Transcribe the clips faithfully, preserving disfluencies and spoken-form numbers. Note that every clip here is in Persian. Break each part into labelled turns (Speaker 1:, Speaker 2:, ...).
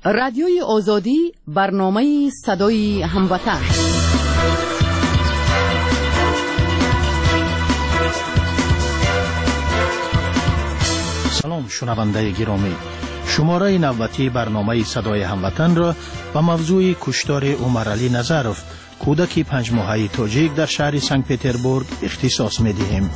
Speaker 1: رادیوی آزادی، برنامه صدای هموطن.
Speaker 2: سلام شنونده گرامی، شماره نوبتی برنامه صدای هموطن را با موضوع کشتار عمرعلی نظروف، کودک پنج ماهه تاجیک در شهر سنت پترزبورگ اختصاص می دهیم.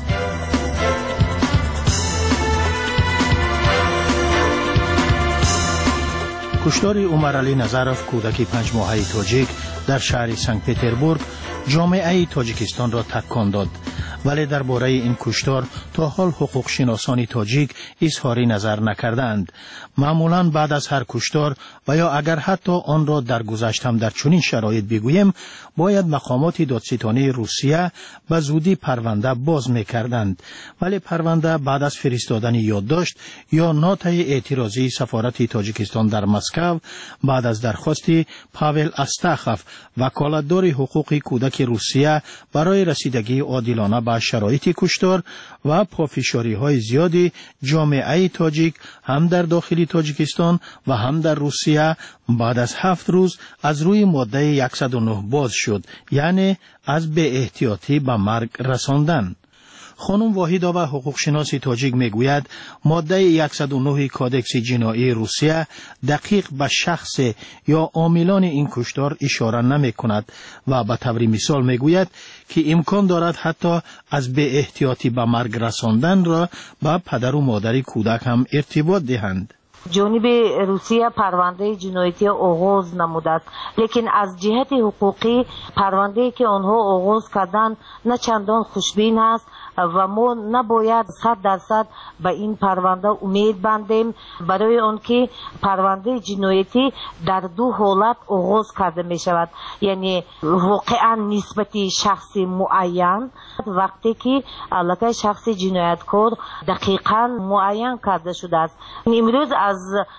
Speaker 2: کشتار عمرعلی نظروف، کودک پنج ماهه تاجیک در شهر سنت پترزبورگ، جامعه تاجیکستان را تکان داد، ولی درباره این کشتار تا حال حقوق شناسان تاجیک اظهار نظر نکردند. معمولا بعد از هر کشتار و یا اگر حتی آن را در گذشته هم در چنین شرایط بگوییم، باید مقامات دادستانی روسیه به زودی پرونده باز میکردند، ولی پرونده بعد از فرستادن یادداشت یا نوت اعتراضی سفارت تاجیکستان در مسکو بعد از درخواست پاول استاخوف، وکالتدار حقوق کودک روسیه، برای رسیدگی عادلانه به شرایط کشتار و پافشاری های زیادی جامعه تاجیک هم در داخل تاجیکستان و هم در روسیه بعد از هفت روز از روی ماده صد و نه باز شد، یعنی از بی احتیاطی به مرگ رساندن. خانم واحدا و حقوق شناس تاجیک میگوید ماده صد و نه کادکس جنایی روسیه دقیق به شخص یا عاملان این کشتار اشاره نمی کند و به طور مثال میگوید که امکان دارد حتی از بی احتیاطی به مرگ رساندن را به پدر و مادر کودک هم ارتباط دهند.
Speaker 3: جانب روسیه پرونده جنایتی آغاز نموده است، لیکن از جهت حقوقی پرونده که آنها آغاز کردن نه چندان خوشبین است و ما نباید صد درصد به این پرونده امید بندیم، برای آنکه پرونده جنایتی در دو حالت آغاز کرده می شود، یعنی واقعا نسبتی شخص معین وقتی که علاقه شخص جنایتکار دقیقا معین کرده شده است. امروز از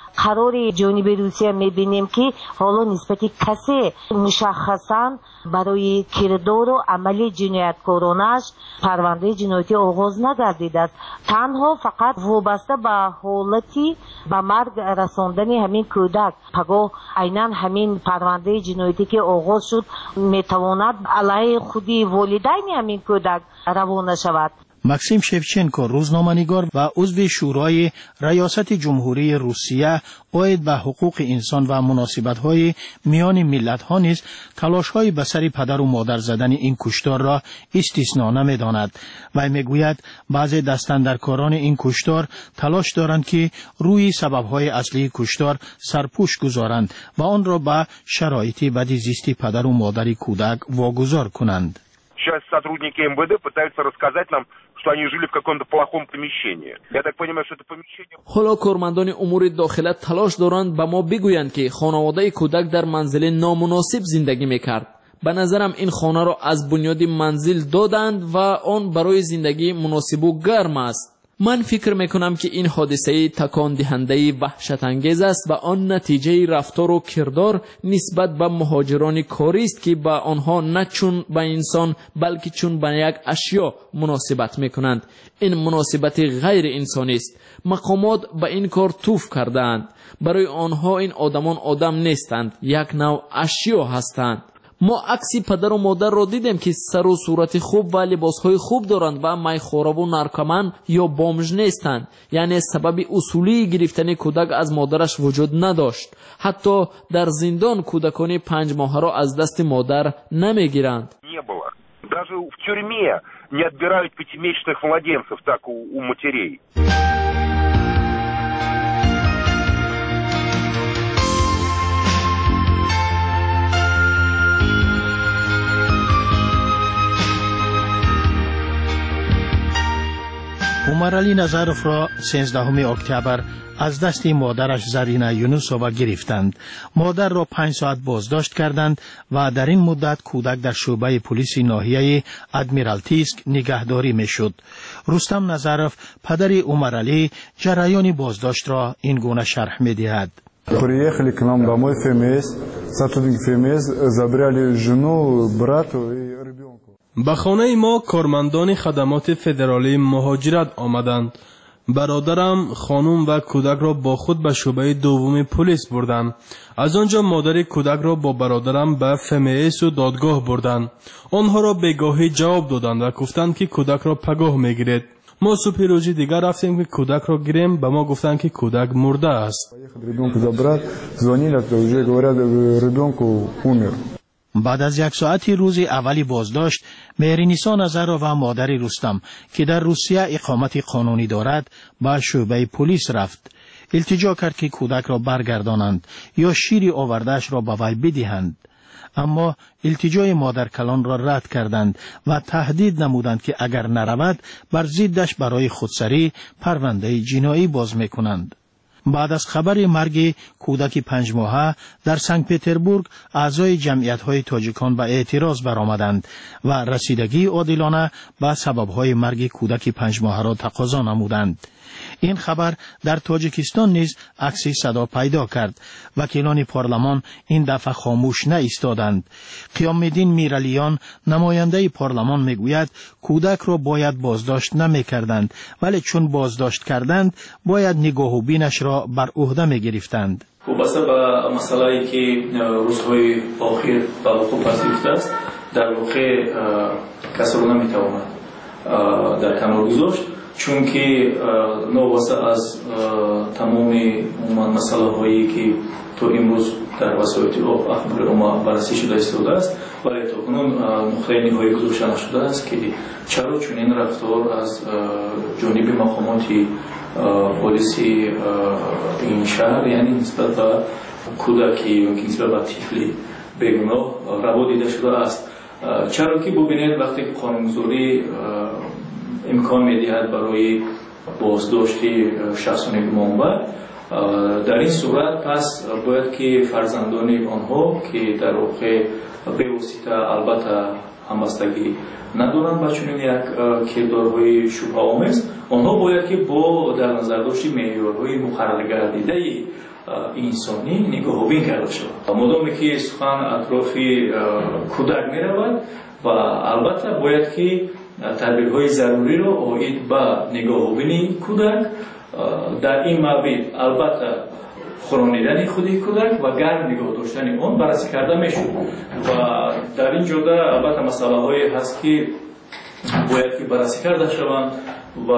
Speaker 3: قرار جانب روسیه می بینیم که حالا نسبتی کسی مشخصا برای کردار و عمل جنایتکارانش پرونده جنایتی آغاز نگردیده است، تنها فقط وابسته به حالتی به مرگ رساندن همین کودک. پگاه عیناً همین پرونده جنایتی که آغاز شد میتواند علیه خودی والدین همین کودک روانه شود.
Speaker 2: مکسیم شفچنکو، روزنامه‌نگار و عضو شورای ریاست جمهوری روسیه عاید به حقوق انسان و مناسبت‌های میان ملت‌ها نیز تلاش‌های به سر پدر و مادر زدن این کشتار را استثنا نمی‌داند و می‌گوید بعضی دستاندرکاران این کشتار تلاش دارند که روی سبب‌های اصلی کشتار سرپوش گذارند و آن را به شرایط بدزیستی پدر و مادر کودک واگذار کنند.
Speaker 4: Сейчас сотрудники эм вэ дэ пытаются рассказать нам, что они жили в каком-то плохом помещении. Я так понимаю, что это помещение...
Speaker 5: حالا کارمندان امور داخله تلاش دارند به ما بگویند که خانواده کودک در منزل نامناسب زندگی میکرد. به نظرم این خانه را از بنیاد منزل دادند و آن برای زندگی مناسب و گرم است. من فکر میکنم که این حادثه تکان دهنده وحشت انگیز است و آن نتیجه رفتار و کردار نسبت به مهاجران کاری است که به آنها نه چون به انسان بلکه چون به یک اشیا مناسبت میکنند. این مناسبت غیر انسانی است. مقامات به این کار توف کردند. برای آنها این آدمان آدم نیستند، یک نوع اشیا هستند. ما عکسی پدر و مادر را دیدیم که سر و صورت خوب و لباسهای خوب دارند و میخواره و نارکومن یا بامژ نیستند، یعنی سبب اصولی گرفتن کودک از مادرش وجود نداشت. حتی در زندان کودکان پنج ماهه را از دست مادر نمیگیرند.
Speaker 4: Даже в тюрьме не отбирают пятимесячных младенцев, так у, у матерей.
Speaker 2: عمرعلی نظروف را سیزدهم اکتبر از دست مادرش زرینا یونوسووا گرفتند. مادر را پنج ساعت بازداشت کردند و در این مدت کودک در شعبه پلیس ناحیه ادمیرالتیسک نگهداری میشد. رستم نظروف، پدر عمرعلی، جریان بازداشت را این گونه شرح می‌دهد.
Speaker 6: Приехали к нам домой ФМС, сотрудники ФМС забрали жену, брату и ребенка.
Speaker 7: به خانه ما کارمندان خدمات فدرالی مهاجرت آمدند برادرم خانم و کودک را با خود به شعبه دوم پلیس بردند. از آنجا مادر کودک را با برادرم به فمیس و دادگاه بردند. آنها را بگاهی جواب دادند و گفتند که کودک را پگاه میگیرید. ما صبح روزی دیگر رفتیم که کودک را گیریم، به ما گفتند که کودک مرده است.
Speaker 2: بعد از یک ساعتی روز اولی بازداشت، مهرنیسا نظرov و مادر رستم که در روسیه اقامت قانونی دارد به شعبه پلیس رفت. التجا کرد که کودک را برگردانند یا شیر آوردهش را به وی بدهند. اما التجای مادر کلان را رد کردند و تهدید نمودند که اگر نرود بر ضدش برای خودسری پرونده جنایی باز میکنند. بعد از خبر مرگ کودک پنج ماهه در سنت پتربورگ، اعضای جمعیت‌های تاجیکان به اعتراض برآمدند و رسیدگی عادلانه به سبب‌های مرگ کودک پنج ماهه را تقاضا نمودند. این خبر در تاجیکستان نیز عکسی صدا پیدا کرد. وکیلان پارلمان این دفعه خاموش نایستادند. قیام‌الدین میرعلیان، نماینده پارلمان، میگوید کودک را باید بازداشت نمی‌کردند، ولی چون بازداشت کردند باید نگاه و بینش را بر عهده می‌گرفتند.
Speaker 8: وابسته به مسئله‌ای که روزهای اخیر به وقوع پذیرفته است، در واقع کسی را نمی‌تواند در کنار گذاشت، چون که نواسته از تمام مسئله هایی که تو امروز در وسایل اخبار عمومی بررسی شده ایستاده است، ولی تا کنون نقطه نهایی گذاشته نشده است که چرا چنین رفتار از جانب مقامات پلیسی این شهر، یعنی نسبت به کودکی یا نسبت به طفلی بیگناه روا دیده شده است. چرا که ببینید وقتی قانونگذاری امکان می‌دهد برای بازداشت شخصان گمانبر، در این صورت پس باید که فرزندان آنها که در واقع به واسطه البته همبستگی ندارند با چنین یک کردارهای شبه‌آمیز، آنها باید که با در نظر داشت معیارهای مقرر گردیده انسانی نگاه و بین کرده شود. مادامی که سخن اطراف کودک می‌رود و البته باید که تدبیرهای ضروری را آید به نگاه و بین کودک، در این مورد البته خورانیدن خودی کودک و گرم نگاه داشتن آن بررسی کرده میشد. و در این جهت البته مسئله هایی هست که باید که بررسی کرده شوند و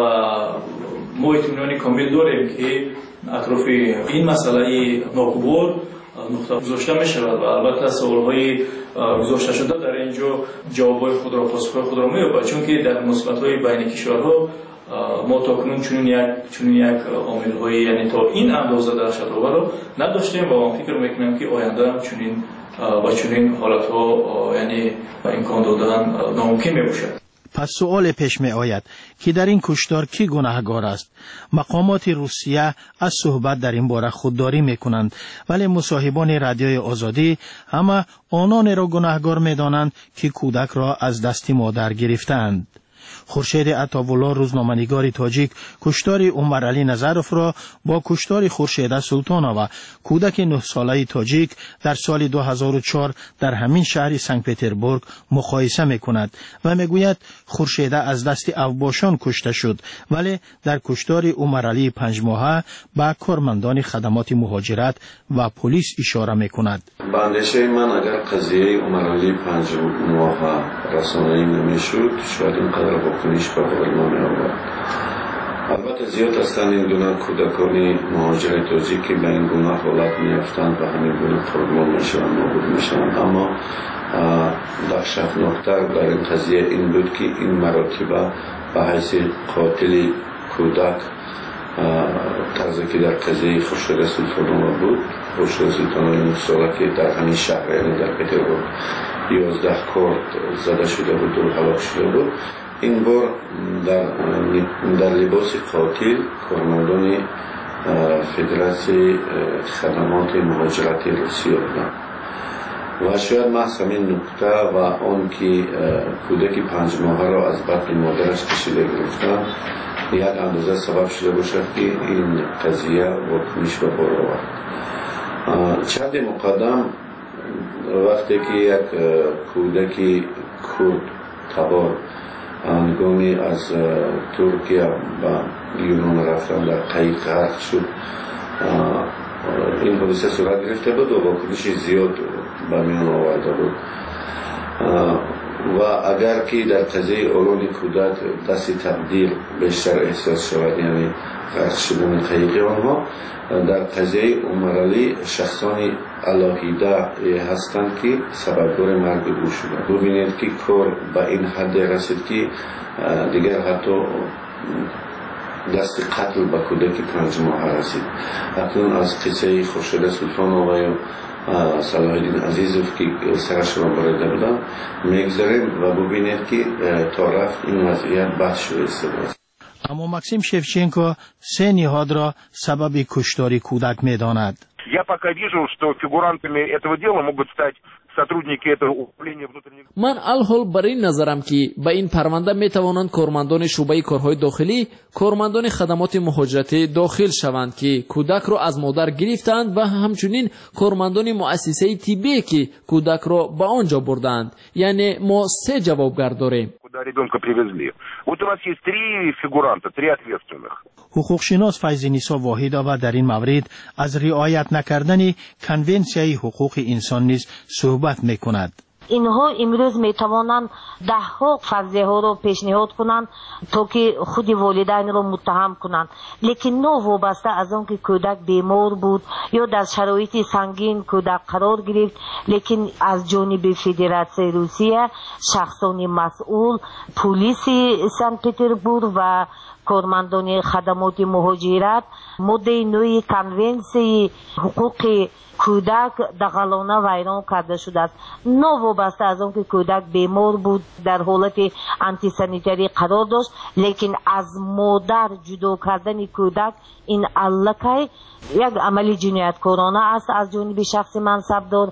Speaker 8: ما اطمینان کامل داریم که اطراف این مسئله ناگوار نقطه گذاشته می شود و البته سوال های گذاشته شده در اینجا جوابای خود را پاسخ خود را می یابد، چون که در مناسبت های بین کشورها ما تا کنون چنین یک چنین یک عامل های یعنی تا این اندازه در شتابه را نداشتیم و من فکر میکنم که آینده هم چنین با چنین حالت ها یعنی امکان دادن ناممکن می باشد.
Speaker 2: پس سؤال پیش می آید که در این کشتار کی گناهگار است؟ مقامات روسیه از صحبت در این باره خودداری می کنند، ولی مصاحبان رادیوی آزادی همه آنان را گناهگار می دانند که کودک را از دست مادر گرفتند. خورشید عطاالله، روزنامه‌نگار تاجیک، کشتار عمرعلی نظروف را با کشتار خورشید سلطانوف، کودک نه ساله تاجیک در سال دو هزار و چهار در همین شهر سنت پتربورگ مقایسه می‌کند و میگوید خورشید از دست اوباشان کشته شد، ولی در کشتار عمرعلی پنج ماهه به کارمندان خدمات مهاجرت و پلیس اشاره می‌کند.
Speaker 9: به اندیشه من اگر قضیه عمرعلی پنج ماهه رسانه‌ای نمی‌شد، شاید اینقدر واکنش به بار نمی‌آورد. البته زیاد هستند این گونه کودکان مهاجر تاجیک که به این گونه حالت می‌افتند و همین گونه قربان می‌شوند، نابود می‌شوند. اما وحشتناک‌تر در این قضیه این بود که این مراتب به حیث قاتل کودک طرزی که در قضیه خورشید سلطانوف بود، خورشید سلطانوف نه ساله که در همین شهر یعنی در پتربورگ یازده کارت زده شده بود و هلاک شده بود، این بار در, در لباس قاتل کارمندان فدراسیون خدمات مهاجرت روسیه بودند. و شاید محض همین نکته و آن که کودک پنج ماهه را از بطن مادرش کشیده گرفتند یک اندازه سبب شده باشد که این قضیه واکنش به بار آورد. چند مقدم وقتی که یک کودک کرد تبار هنگامی از ترکیه به یونان رفتن در قایق غرق شد. این حادثه صورت گرفته بود و واکنش زیاد به میان آورده بود و اگر که در قضیه اولون کودک دست تقدیر بیشتر احساس شود، یعنی غرق شدن قایق آنها، در قضیه عمرعلی شخصان الهیده هستند که سببگار مرگ او شدند. ببینید که کار به این حد رسید که دیگر حتی دست قتل به کودک پنج ماه رسید. اکنون از قصه خورشید سلطان آقای صلاح الدین عزیزوف که سرش را بریده بودن میگذاریم و ببینید که تا رفت این وضعیت بد شده است.
Speaker 2: اما ماکسیم شفچенکو سه نهاد را سبب کشتاری کودک میداند.
Speaker 4: Я пока вижу, что фигурантами этого дела могут стать сотрудники этого управления внутренних.
Speaker 5: من الحال بر این نظرم که به این پرونده می توانند کارمندان شعبه کارهای داخلی، کارمندان خدمات مهاجرتی داخل شوند که کودک را از مادر گرفتند و همچنین کارمندان مؤسسه طبی که کودک را به آنجا بردند. یعنی ما سه جوابگر داریم.
Speaker 4: Куда ребенка привезли. Вот у нас есть три фигуранта, три ответственных.
Speaker 2: حقوقشناس فیض‌نیسا واحدова در این مورد از رعایت نکردن کنونسیای حقوق انسان نیز صحبت میکند.
Speaker 3: اینها امروز میتوانند ده ها فرضیه ها رو پیشنهاد کنند تا که خود والدین رو متهم کنند، لیکن نه وابسته از اون که کودک بیمار بود یا در شرایط سنگین کودک قرار گرفت، لیکن از جانب فدراسیون روسیه شخصان مسئول، پلیس سن پتربورگ و کارمندان خدمات مهاجرت ماده نوی کنونسیون حقوق کودک دغلانه ویران کرده شده است. نه وابسته از اون که کودک بیمار بود در حالت آنتی سانیتری قرار داشت، لیکن از مادر جدا کردن کودک این الکی یک عمل جنایتکارانه است از جانب شخص منصبدار.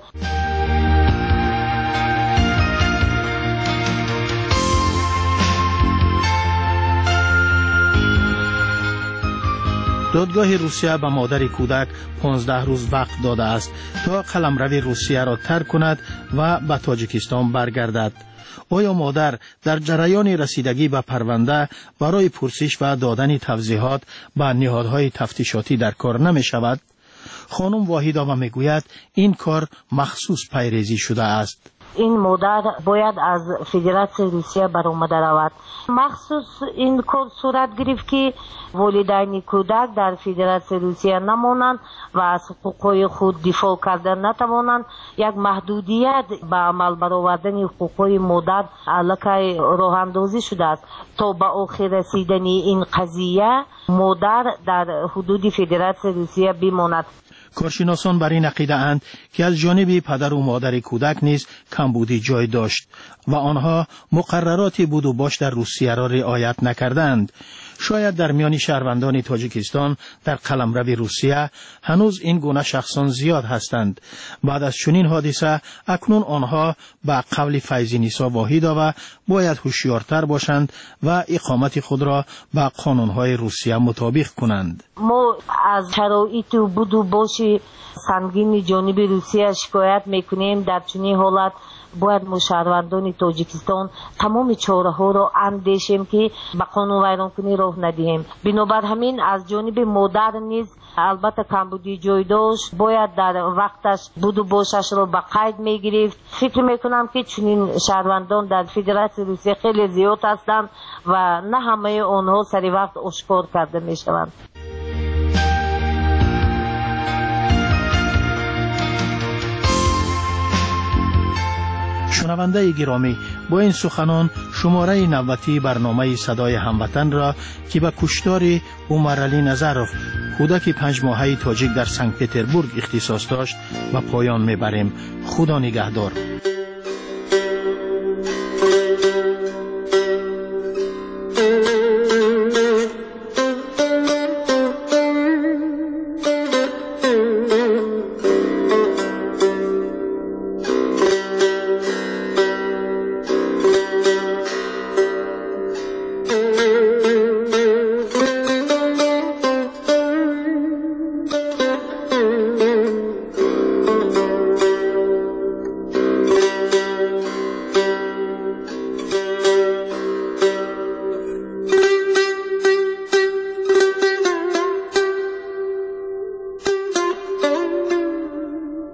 Speaker 2: دادگاه روسیه به مادر کودک پانزده روز وقت داده است تا قلمرو روسیه را ترک کند و به تاجیکستان برگردد. آیا مادر در جریان رسیدگی به پرونده برای پرسش و دادن توضیحات به نهادهای تفتیشاتی در کار نمی شود؟ خانم واحدova میگوید این کار مخصوص پیریزی شده است.
Speaker 3: این مادر باید از فدراسیون روسیه برآمده رود. مخصوص این کار صورت گرفت که والدین کودک در فدراسیون روسیه نمانند و از حقوق خود دفاع کردن نتوانند. یک محدودیت به عمل برآوردن حقوق مادر الکی راه اندازی شده است تا به آخر رسیدن این قضیه مادر در حدود فدراسیون روسیه بماند.
Speaker 2: کارشناسان بر این عقیده اند که از جانب پدر و مادر کودک نیز کمبودی جای داشت و آنها مقررات بود و باش در روسیه را رعایت نکردند. شاید در میان شهروندان تاجیکستان در قلمرو روسیه هنوز این گونه شخصان زیاد هستند. بعد از چنین حادثه اکنون آنها به قول فیض‌نیسا واحدova باید هوشیارتر باشند و اقامت خود را به قانونهای روسیه مطابق کنند.
Speaker 3: ما از شرایط بود و باش سنگین جانب روسیه شکایت میکنیم. در چنین حالت باید ما شهروندان تاجیکستان تمام چاره ها را اندیشیم که به قانون ویرانکنی راه ندهیم. بنابر همین از جانب مادر نیز البته کمبودی جای داشت، باید در وقتش بود و باشش را به قید میگرفت. فکر میکنم که چنین شهروندان در فدراسیون روسیه خیلی زیاد هستند و نه همه آنها سری وقت آشکار کرده میشوند.
Speaker 2: شنونده گرامی، با این سخنان شماره نوتی برنامه صدای هموطن را که به کشتار عمرعلی نظروف کودک پنج ماهه تاجیک در سنت پتربورگ اختصاص داشت و پایان میبریم. خدا نگهدار.